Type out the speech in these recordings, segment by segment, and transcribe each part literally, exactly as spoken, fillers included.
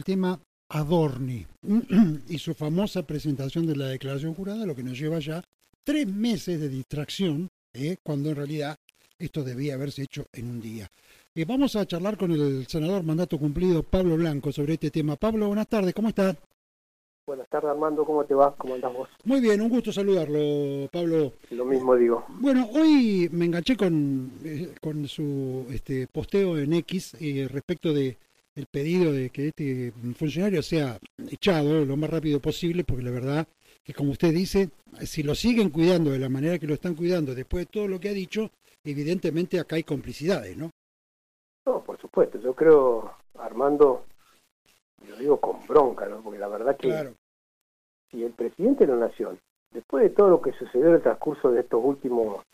tema Adorni y su famosa presentación de la declaración jurada, lo que nos lleva ya tres meses de distracción, ¿eh? Cuando en realidad esto debía haberse hecho en un día. Eh, vamos a charlar con el senador mandato cumplido Pablo Blanco sobre este tema. Pablo, buenas tardes, ¿cómo está? Buenas tardes, Armando, ¿cómo te va? ¿Cómo andás vos? Muy bien, un gusto saludarlo, Pablo. Lo mismo digo. Bueno, hoy me enganché con, eh, con su este, posteo en X eh, respecto de el pedido de que este funcionario sea echado lo más rápido posible, porque la verdad que, como usted dice, si lo siguen cuidando de la manera que lo están cuidando después de todo lo que ha dicho, evidentemente acá hay complicidades, ¿no? No, por supuesto, yo creo, Armando, lo digo con bronca, ¿no? Porque la verdad que Claro. Si el presidente de la Nación, después de todo lo que sucedió en el transcurso de estos últimos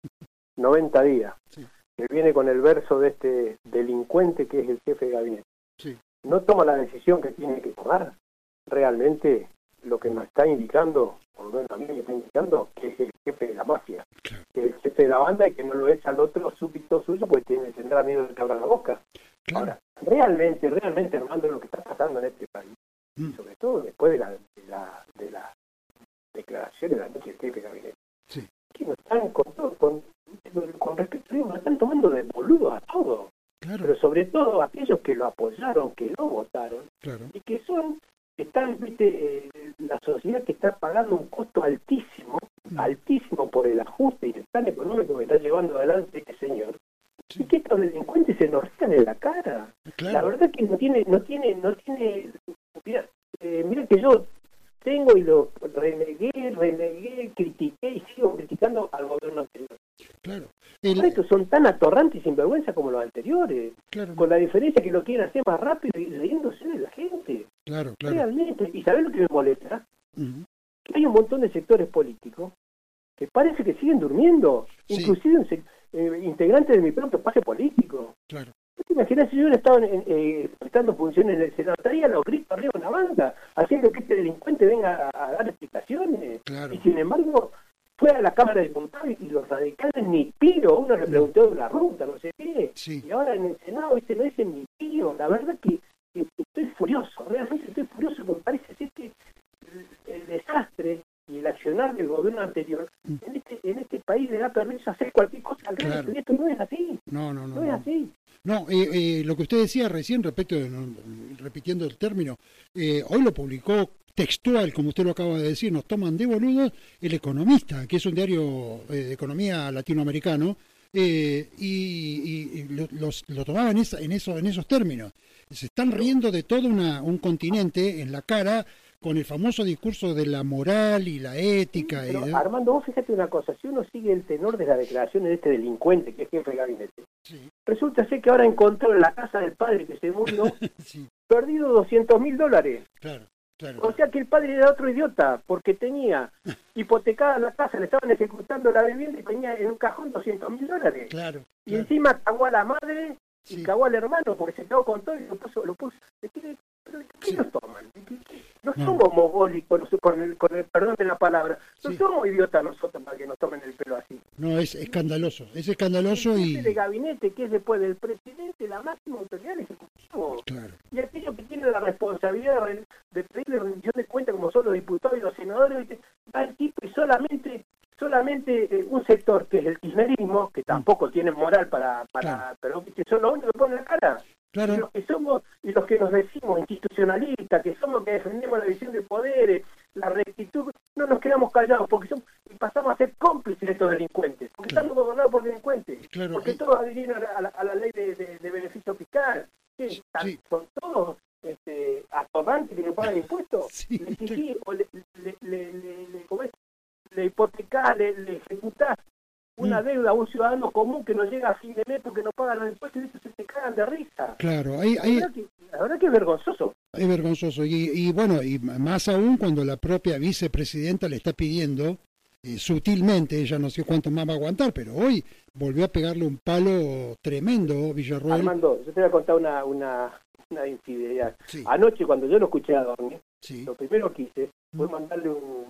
noventa días, sí. que viene con el verso de este delincuente que es el jefe de gabinete, Sí. no toma la decisión que tiene que tomar, realmente lo que nos está indicando, por lo menos a mí me está indicando, que es el jefe de la mafia, Claro. que es el jefe de la banda y que no lo es al otro súbdito suyo, pues tiene, tendrá miedo de que abra la boca. Claro. Ahora, realmente, realmente, Armando, lo que está pasando en este país, Mm. sobre todo después de la, de la, de la declaración de la noche del jefe de gabinete, Sí. que nos están con todo, con, con respecto a ellos, nos están tomando de boludo a todos, Claro. pero sobre todo aquellos que lo apoyaron, que lo votaron, Claro. y que son, están, viste, eh, la sociedad que está pagando un costo altísimo, Mm. altísimo por el ajuste y el plan económico que está llevando adelante este señor, Sí. y que estos delincuentes se nos rían en la cara. Claro. La verdad que no tiene, no tiene, no tiene, mira, eh, mira que yo tengo y lo renegué, renegué, critiqué y sigo criticando al gobierno anterior. Claro. El... Por estos son tan atorrantes y sinvergüenza como los anteriores, Claro. con la diferencia que lo quieren hacer más rápido y riéndose de la gente. Claro, claro. Realmente, ¿y sabés lo que me molesta? Uh-huh. Que hay un montón de sectores políticos que parece que siguen durmiendo, Sí. inclusive un sec- eh, integrantes de mi propio pase político. Claro. ¿No te imaginas si yo hubiera estado en, eh, prestando funciones en el Senado? Estaría a los gritos arriba de una banda, haciendo que este delincuente venga a, a dar explicaciones. Claro. Y sin embargo, fue a la Cámara de Diputados y los radicales ni pío, uno le preguntó de la ruta, no sé qué. Sí. Y ahora en el Senado, este no dicen ni pío. La verdad que, que estoy furioso, realmente estoy furioso, porque parece ser que el, el desastre y el accionar del gobierno anterior Mm. en este en este país le da permiso a hacer cualquier cosa al Claro. resto, y esto no es así, No, no, no. no es no. así. No, eh, eh, lo que usted decía recién respecto, de, no, repitiendo el término, eh, hoy lo publicó textual, como usted lo acaba de decir, nos toman de boludos El Economista, que es un diario eh, de economía latinoamericano, eh, y, y, y lo, los, lo tomaba en, esa, en, eso, en esos términos. Se están riendo de todo una, un continente en la cara con el famoso discurso de la moral y la ética. Pero, y de... Armando, vos fíjate una cosa, si uno sigue el tenor de las declaraciones de este delincuente que es jefe de gabinete, Sí. resulta ser que ahora encontró en la casa del padre que se murió Sí, perdido doscientos mil dólares. claro, claro. O sea que el padre era otro idiota, porque tenía hipotecada la casa, le estaban ejecutando la vivienda y tenía en un cajón doscientos mil dólares. Claro, Y claro. encima cagó a la madre y Sí. cagó al hermano, porque se quedó con todo y lo puso. Lo puso. ¿De qué, pero de qué Sí. nos toman? ¿De qué- qué? No No. somos mogólicos, no sé, con el, con el perdón de la palabra. No Sí. somos idiotas nosotros para que nos tomen el pelo así. No, es escandaloso, es escandaloso El y... jefe de gabinete, que es después del presidente, la máxima autoridad del Ejecutivo. Claro, Y aquellos que tienen la responsabilidad de, de pedirle rendición de cuentas, como son los diputados y los senadores, ¿viste? Va el tipo y solamente solamente eh, un sector, que es el kirchnerismo, que tampoco tiene moral para... para Claro. pero ¿viste? Son los únicos que ponen la cara. Y claro, los que somos, y los que nos decimos institucionalistas, que somos que defendemos la división de poderes, la rectitud, no nos quedamos callados, porque somos, y pasamos a ser cómplices de estos delincuentes, porque Claro. estamos gobernados por delincuentes, Claro, porque y- todos adhirieron a la, a la- a la ley de, de- de beneficio fiscal, que Sí, están- sí. son todos este, atorrantes que no pagan impuestos, Sí, le exigís, o le, le, le, le, le- ¿cómo es? Le hipotecás, le, le ejecutás una Mm. deuda a un ciudadano común que no llega a fin de mes porque no paga los impuestos y eso se te cagan de risa. claro, ahí, La ahí verdad que, la verdad que es vergonzoso. es vergonzoso. Y, y bueno, y más aún cuando la propia vicepresidenta le está pidiendo, eh, sutilmente, ella no sé cuánto más va a aguantar, pero hoy volvió a pegarle un palo tremendo, Villarroel. Armando, yo te voy a contar una, una, una infidelidad. Sí, Anoche cuando yo lo escuché a dormir, sí, lo primero que hice fue Mm. mandarle un,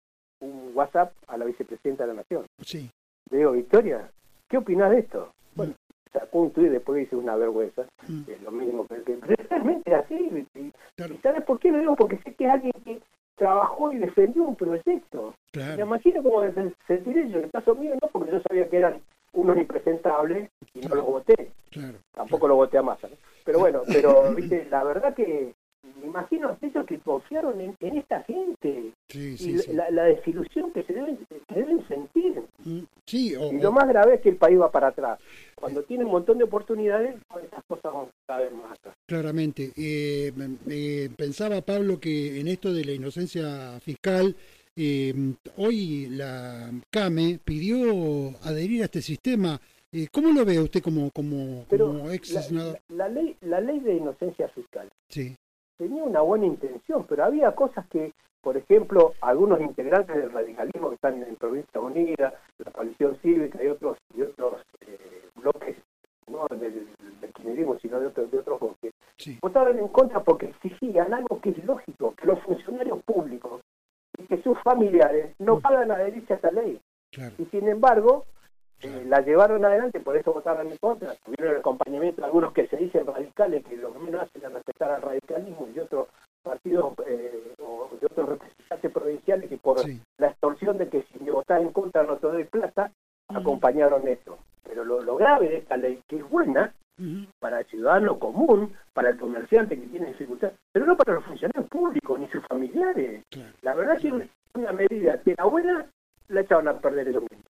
un WhatsApp a la vicepresidenta de la Nación. sí, Le digo, Victoria, ¿qué opinás de esto? Bueno, sacó un tuit después dice una vergüenza, Mm. es lo mismo que, que realmente es así. Y, Claro. y ¿sabes por qué lo digo? Porque sé que es alguien que trabajó y defendió un proyecto. Claro. Me imagino cómo me sentiré yo. En el caso mío no, porque yo sabía que eran unos impresentables y no los voté. Claro. Tampoco lo voté a Massa, ¿no? Pero bueno, pero viste, la verdad que me imagino aquellos que confiaron en, en esta gente Sí, y sí, sí. la, la desilusión que se deben, que deben sentir. Mm, sí, o, Y lo o- más grave es que el país va para atrás. Cuando tiene un montón de oportunidades, pues estas cosas van cada vez más atrás. claramente. Eh, eh, pensaba, Pablo, que en esto de la inocencia fiscal, eh, hoy la CAME pidió adherir a este sistema. Eh, ¿Cómo lo ve usted como, como, Pero como ex la, senador? la- la ley, la ley de inocencia fiscal Sí, tenía una buena intención, pero había cosas que, por ejemplo, algunos integrantes del radicalismo que están en Provincia Unida, la coalición cívica y otros y otros eh, bloques, no del, del kirchnerismo, sino de otros, de otros bloques, sí, votaron en contra porque exigían algo que es lógico, que los funcionarios públicos y que sus familiares no pagan adherirse a esta ley. claro. Y sin embargo, Claro. eh, la llevaron adelante, por eso votaron en contra. Tuvieron el acompañamiento de algunos que se dicen radicales, que lo que menos hacen es respetar al radicalismo, y otros partidos eh, o de otros representantes provinciales que por Sí. la extorsión de que si me votás en contra no te doy plata, Ujú. acompañaron esto. Pero lo, lo grave de esta ley, que es buena Ujú. para el ciudadano común, para el comerciante que tiene dificultad, pero no para los funcionarios públicos ni sus familiares. Claro. La verdad que es una medida que era buena, la echaban a perder ellos mismos.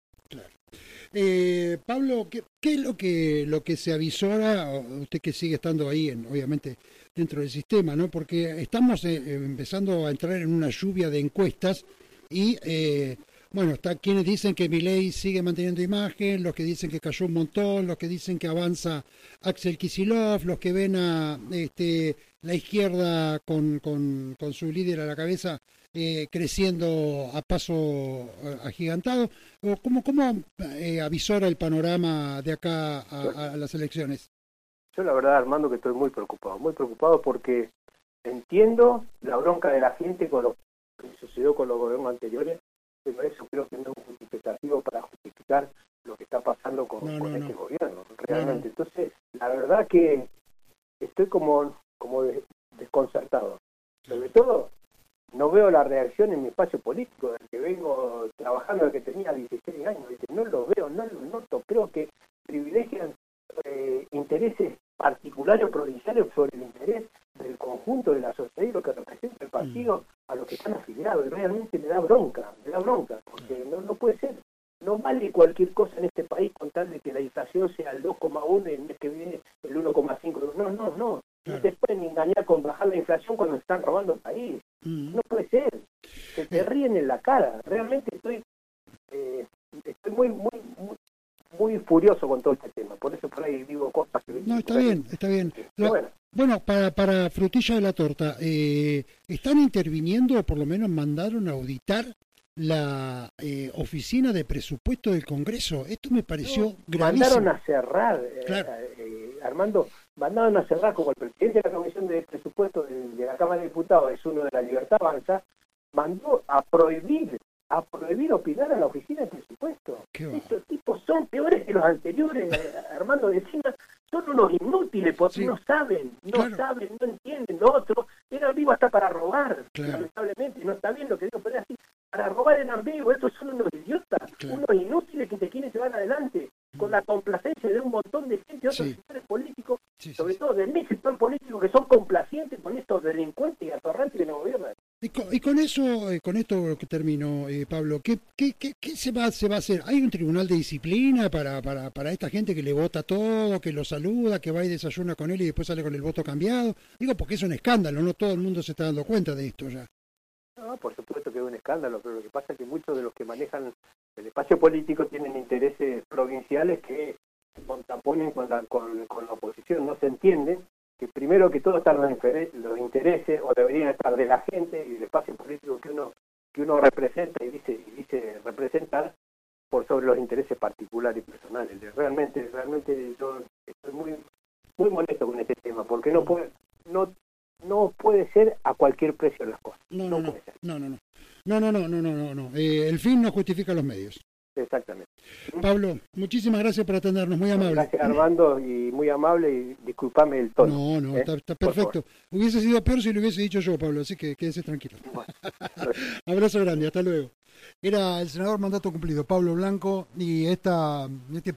Eh, Pablo, ¿qué, qué es lo que lo que se avisora? O usted que sigue estando ahí, en, obviamente, dentro del sistema, ¿no? Porque estamos eh, eh, empezando a entrar en una lluvia de encuestas y, eh, bueno, está quienes dicen que Milei sigue manteniendo imagen, los que dicen que cayó un montón, los que dicen que avanza Axel Kicillof, los que ven a este, la izquierda con, con, con su líder a la cabeza eh, creciendo a paso eh, agigantado. O ¿Cómo, cómo eh, avisora el panorama de acá a, a las elecciones? Yo la verdad, Armando, que estoy muy preocupado, muy preocupado porque entiendo la bronca de la gente con lo que sucedió con los gobiernos anteriores, pero eso creo que no es un justificativo para justificar lo que está pasando con, No, con no, este no. gobierno, realmente. No, no. Entonces, la verdad que estoy como, como de- desconcertado. Sobre todo, no veo la reacción en mi espacio político, del que vengo trabajando desde que tenía dieciséis años, ¿viste? No lo veo, no lo noto, creo que privilegian eh, intereses particulares o provinciales sobre el interés del conjunto de la sociedad y lo que representa el partido a los que están afiliados, y realmente me da bronca, me da bronca, porque no, no puede ser. No vale cualquier cosa en este país con tal de que la inflación sea el dos coma uno y el mes que viene el uno coma cinco. No, no, no. No te pueden engañar con bajar la inflación cuando están robando el país. Mm. No puede ser. Se te ríen en la cara. Realmente estoy eh, estoy muy, muy, muy, muy furioso con todo este tema. Por eso por ahí digo cosas que... No, está bien, está bien. Pero Lo- bueno, Bueno, para, para frutilla de la torta, eh, ¿están interviniendo, o por lo menos mandaron a auditar la eh, oficina de presupuesto del Congreso? Esto me pareció no, gravísimo. mandaron a cerrar, eh, Claro. eh, Armando, mandaron a cerrar como el presidente de la Comisión de Presupuesto de, de la Cámara de Diputados, es uno de la Libertad Avanza, mandó a prohibir, a prohibir opinar a la oficina de presupuesto. Qué va. Estos tipos son peores que los anteriores, eh, Armando, encima son unos inútiles porque Sí. no saben, no Claro. saben, no entienden. Lo otro eran vivos hasta para robar, Claro. lamentablemente, no está bien lo que digo, pero es así, para robar eran vivos, estos son unos idiotas, Claro. unos inútiles que te quieren llevar adelante, con la complacencia de un montón de gente, otros Sí. sectores políticos, Sí, sí, sobre sí. todo de mi sector político, que son complacientes con estos delincuentes y atorrantes que nos gobiernan. Y con, y con eso, eh, con esto que termino, eh, Pablo, ¿qué, qué, qué, qué se, va, se va a hacer? ¿Hay un tribunal de disciplina para, para, para esta gente que le vota todo, que lo saluda, que va y desayuna con él y después sale con el voto cambiado? Digo, porque es un escándalo, no todo el mundo se está dando cuenta de esto ya. No, por supuesto que es un escándalo, pero lo que pasa es que muchos de los que manejan el espacio político tienen intereses provinciales que contraponen con la, con, con la oposición. No se entiende que primero que todo están los, infere- los intereses, o deberían estar de la gente y del espacio político que uno que uno representa y dice y dice representar, por sobre los intereses particulares y personales. Realmente, realmente yo estoy muy muy molesto con este tema, porque no puede no no puede ser a cualquier precio las cosas. No, no, no, puede ser. no, no, no, no, no, no, no, no, no, no. Eh, el fin no justifica los medios. Exactamente. Pablo, muchísimas gracias por atendernos, muy amable. Gracias, Armando, y muy amable, y disculpame el tono. No, no, ¿eh? está, está perfecto. Hubiese sido peor si lo hubiese dicho yo, Pablo, así que quédese tranquilo. Bueno. Abrazo grande, hasta luego. Era el senador mandato cumplido, Pablo Blanco, y esta, este